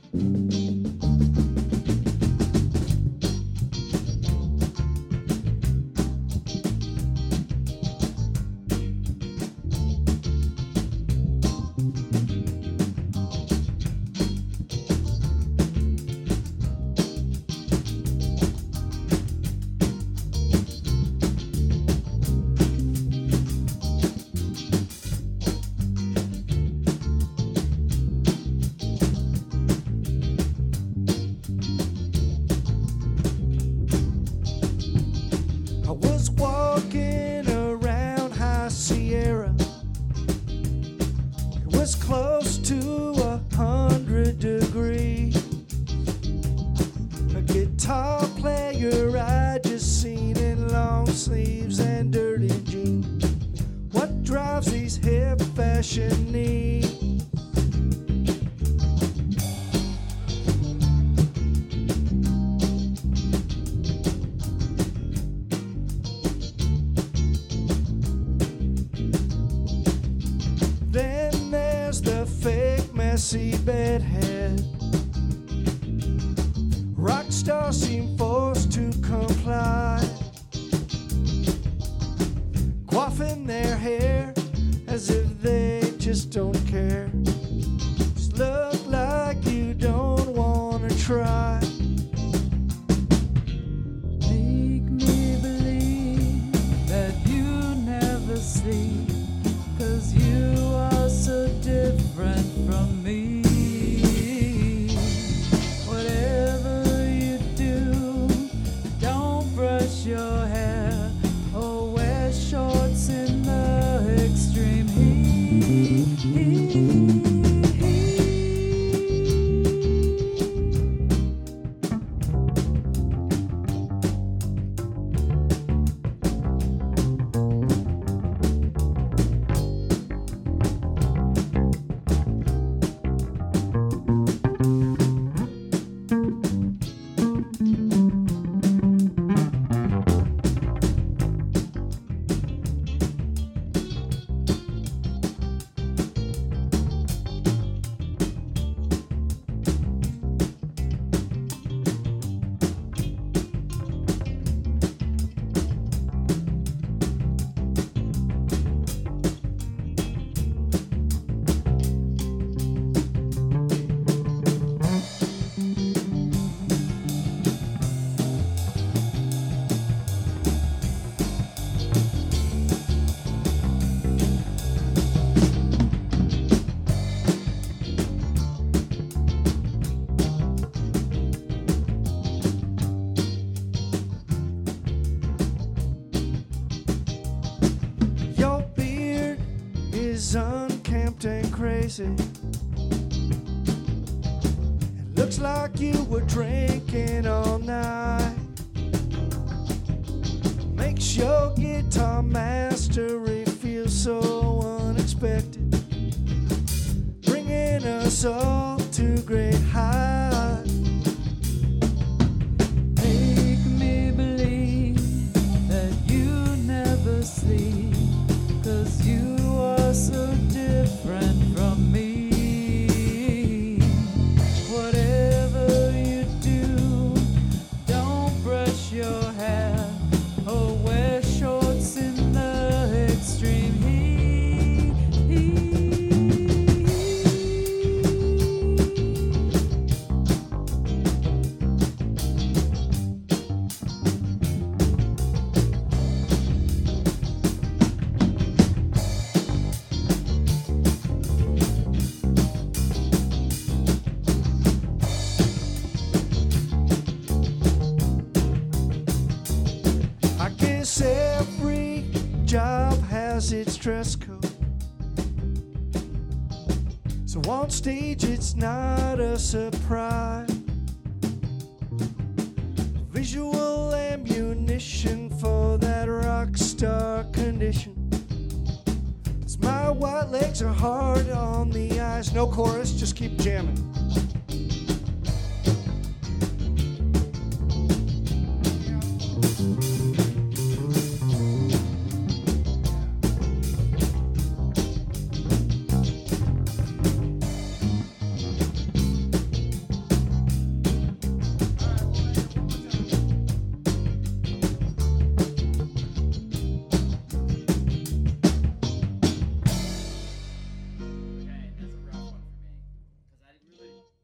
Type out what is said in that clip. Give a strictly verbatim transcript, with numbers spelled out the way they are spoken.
I was walking around High Sierra. It was close to a hundred degrees. A guitar player I just seen in long sleeves and dirty jeans. What drives these hip fashion needs? Then there's the fake messy bedhead. Rock stars seem forced to comply, quaffing their hair as if they just don't care. Just look like you don't wanna try. Make me believe that you never sleep, 'cause you are so different from me. Whatever you do, don't brush your hair or wear shorts in the extreme heat. Your beard is unkempt and crazy. It looks like you were drinking all night. Makes your guitar mastery feel so unexpected, bringing us all to great heights. Make me believe that you never sleep, 'cause you are so different from me. Whatever you do, don't brush your hair or wear shorts in the extreme heat. I guess every job has its dress code, so on stage it's not a surprise. Visual ammunition for that rock star condition. 'Cause my white legs are hard on the ice. No chorus, just keep jamming.